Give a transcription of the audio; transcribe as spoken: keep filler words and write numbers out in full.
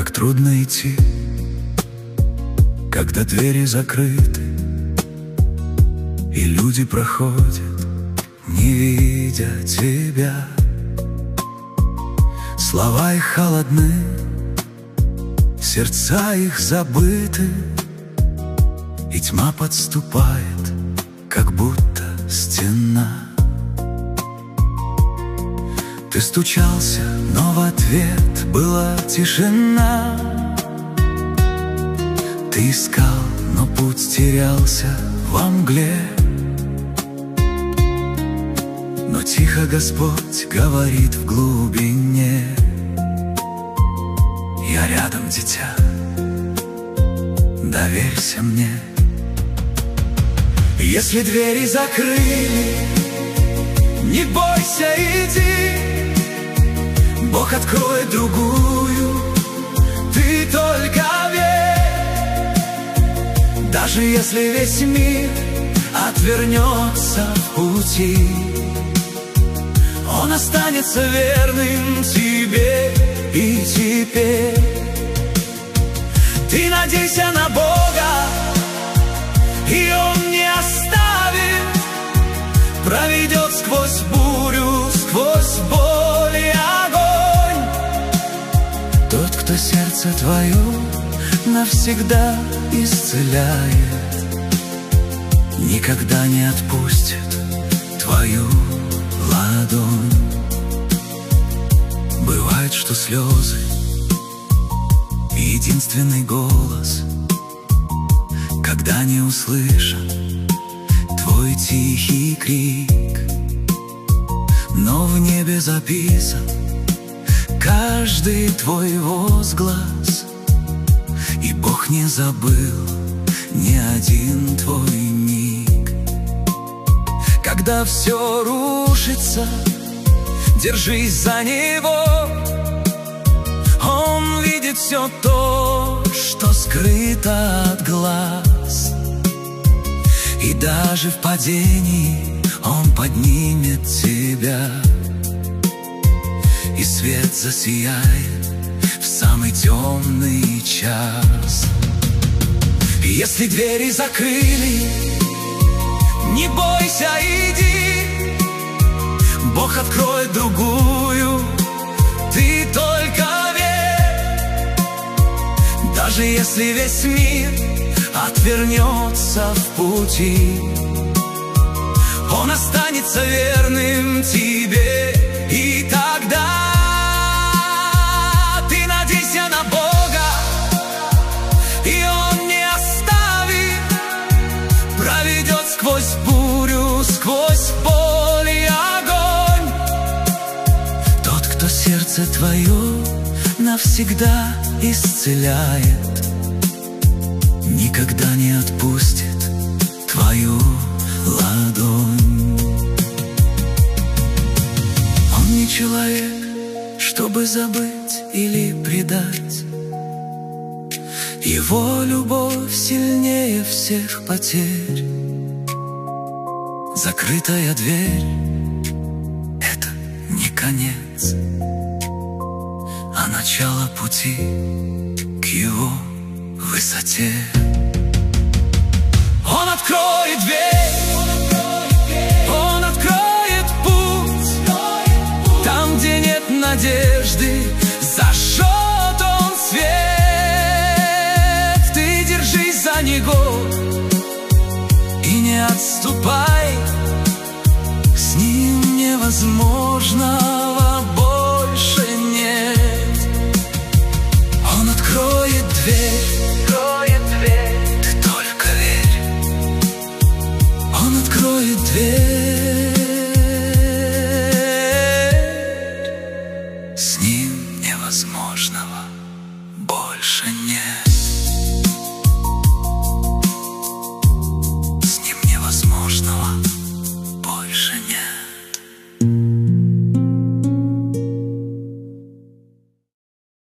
Как трудно идти, когда двери закрыты, и люди проходят, не видя тебя. Слова их холодны, сердца их забыты, и тьма подступает, как будто стена. Ты стучался, но в ответ была тишина. Ты искал, но путь терялся во мгле. Но тихо Господь говорит в глубине: я рядом, дитя, доверься мне. Если двери закрыли, не бойся, иди, Бог откроет другую, ты только верь. Даже если весь мир отвернется в пути, Он останется верным тебе и теперь. Ты надейся на Бога, и Он не оставит, проведет сквозь бурю, сквозь боль и огонь. Тот, кто сердце твое навсегда исцеляет, никогда не отпустит твою ладонь. Бывает, что слезы — единственный голос, когда не услышан твой тихий крик. Но в небе записан каждый твой возглас, и Бог не забыл ни один твой миг. Когда все рушится, держись за Него. Он видит все то, что скрыто от глаз, и даже в падении Он поднимет тебя, и свет засияет в самый темный час. Если двери закрыли, не бойся, иди, Бог откроет другую, ты только верь. Даже если весь мир отвернется в пути, Он останется верным тебе. И тогда ты надейся на Бога, и Он не оставит, проведет сквозь бурю, сквозь боль и огонь. Тот, кто сердце твое навсегда исцеляет, никогда не отпустит твою ладонь. Он не человек, чтобы забыть или предать. Его любовь сильнее всех потерь. Закрытая дверь — это не конец, а начало пути к Его высоте. Он откроет дверь, Он откроет путь, там, где нет надежды, зажжет Он свет. Ты держись за Него и не отступай, с Ним невозможно